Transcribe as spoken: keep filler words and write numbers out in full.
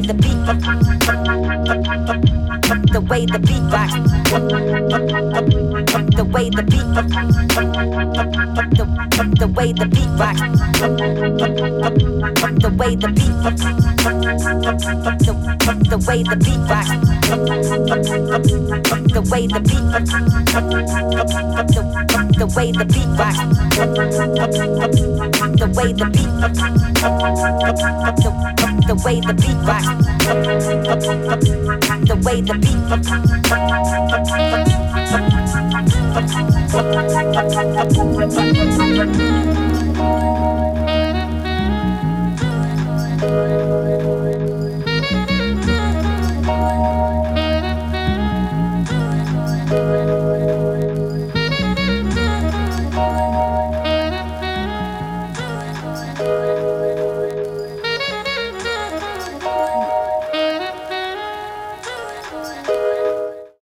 the beat, the way the beat rock, the way the beat, the, the way the beat rock, the way the beat, the, the way the beat rock, the way the beat, the, the way the beat rock, the way the beat, the, the way the beat rock, the way the beat,